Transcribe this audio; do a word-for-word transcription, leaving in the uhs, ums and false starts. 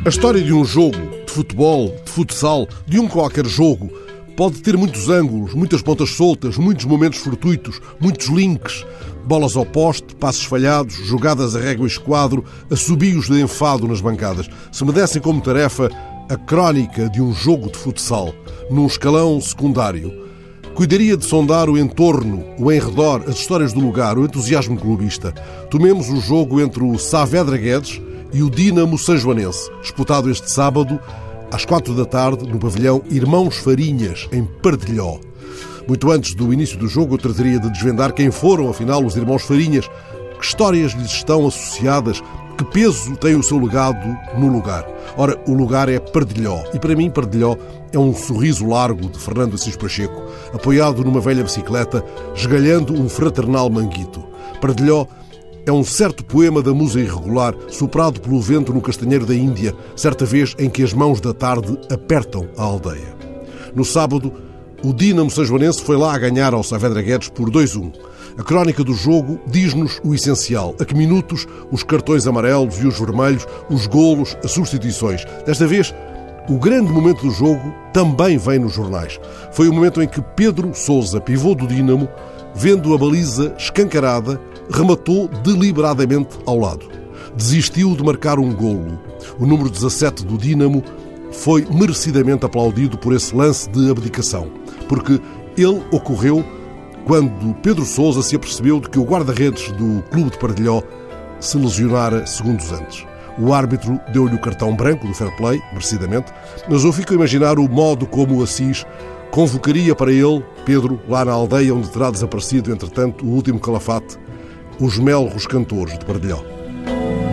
A história de um jogo, de futebol, de futsal, de um qualquer jogo, pode ter muitos ângulos, muitas pontas soltas, muitos momentos fortuitos, muitos links, bolas ao poste, passos falhados, jogadas a régua e esquadro, assobios de enfado nas bancadas. Se me dessem como tarefa a crónica de um jogo de futsal, num escalão secundário, cuidaria de sondar o entorno, o enredor, as histórias do lugar, o entusiasmo clubista. Tomemos o jogo entre o Saavedra Guedes e o Dínamo Sanjoanense, disputado este sábado, às quatro da tarde, no pavilhão Irmãos Farinhas, em Pardelhó. Muito antes do início do jogo, eu trataria de desvendar quem foram, afinal, os Irmãos Farinhas, que histórias lhes estão associadas, que peso tem o seu legado no lugar. Ora, o lugar é Pardelhó, e para mim Pardelhó é um sorriso largo de Fernando Assis Pacheco, apoiado numa velha bicicleta, esgalhando um fraternal manguito. Pardelhó é um certo poema da musa irregular, soprado pelo vento no castanheiro da Índia, certa vez em que as mãos da tarde apertam a aldeia. No sábado, o Dínamo Sanjoanense foi lá a ganhar ao Saavedra Guedes por dois a um. A crónica do jogo diz-nos o essencial. A que minutos, os cartões amarelos e os vermelhos, os golos, as substituições. Desta vez, o grande momento do jogo também vem nos jornais. Foi o momento em que Pedro Sousa, pivô do Dínamo, vendo a baliza escancarada, rematou deliberadamente ao lado. Desistiu de marcar um golo. O número dezassete do Dínamo foi merecidamente aplaudido por esse lance de abdicação, porque ele ocorreu quando Pedro Sousa se apercebeu de que o guarda-redes do clube de Pardelhó se lesionara segundos antes. O árbitro deu-lhe o cartão branco do fair play, merecidamente, mas eu fico a imaginar o modo como o Assis convocaria para ele, Pedro, lá na aldeia onde terá desaparecido, entretanto, o último calafate, os melros cantores de Pardelhó.